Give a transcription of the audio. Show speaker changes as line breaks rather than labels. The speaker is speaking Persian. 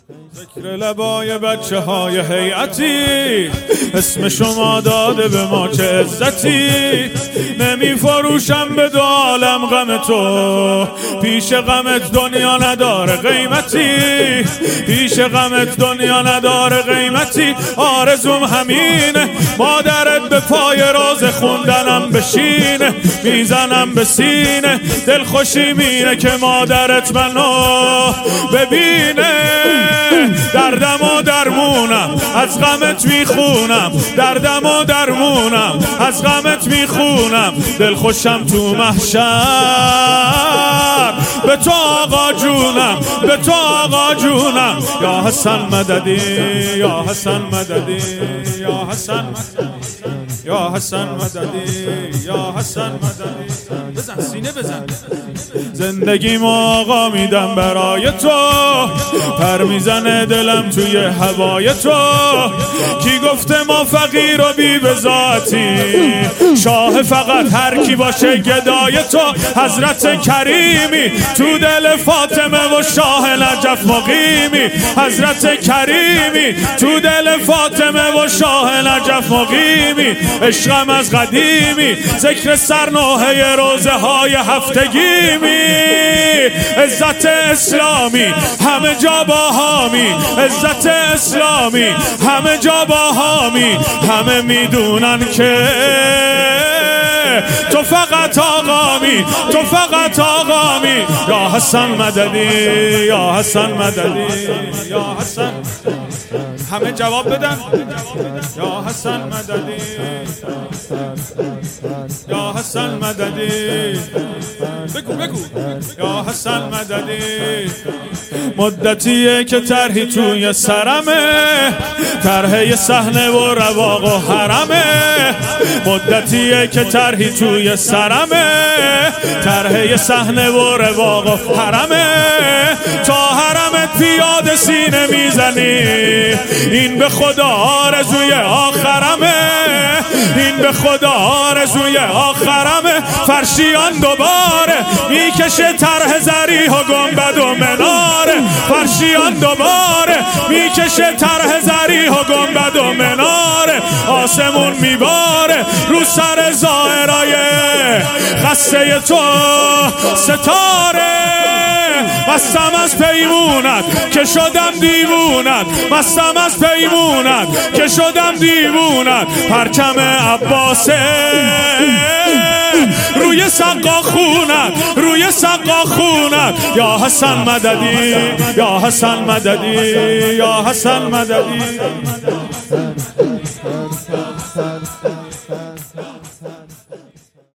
ذکر لبای بچه های هیئتی اسم شما داده به ما چه عزتی. نمی فروشم به دو عالم غم تو، پیش غمت دنیا نداره قیمتی، پیش غمت دنیا نداره قیمتی. آرزوم همینه مادرت به پای راز خوندنم بشینه، میزنم به سینه دلخوشی مینه که مادرت منو ببینه. دردم و درمونم از غمت میخونم، دردم و درمونم از غمت میخونم. دلخوشم تو محشر به تو آقا جونم، به تو آقا جونم. یا حسن مددی، یا حسن مددی، یا حسن یا حسن مددی، یا حسن مددی. بزن سینه بزن. زندگیمو آقا میدم برای تو، پر میزنه دلم توی هوای تو. کی گفته ما فقیر و بی بزاتی، شاه فقط هر کی باشه گدای تو. حضرت کریمی تو دل فاطمه و شاه نجف مقیمی، حضرت کریمی تو دل فاطمه و شاه نجف مقیمی. عشقم از قدیمی ذکر سرنوحه روزه های هفتگیمی. عزت اسلامی همه جا با حامی، عزت اسلامی همه جا با حامی. همه میدونن که تو فقط آقامی، تو فقط آقامی. یا حسن مددی، یا حسن مددی، یا حسن. همه جواب بدن. یا حسن مددی، یا حسن مددی. بگو بگو. یا حسن مددی. مدتیه که طرحی توی سرمه، طرح صحنه و رواق و حرمه. مدتیه که طرحی توی سرمه، طرح صحنه و رواق و حرمه. تا حرمت پیاده سینه میزنی، این به خدا آرزوی آخرمه، این به خدا آرزوی آخرمه. فرشیان دوباره میکشه طرح ضریح و گنبد و مناره، فرشیان دوباره میکشه طرح ضریح و گنبد و مناره. آسمون میباره رو سر زائرای خسته تو ستاره. مستم از پیمونت که شدم دیوونت، مستم از پیمونت که شدم دیوونت. پرچم عباسه روی سقا خونت، روی سقا خونت. یا حسن مددی، یا حسن مددی، یا حسن مددی.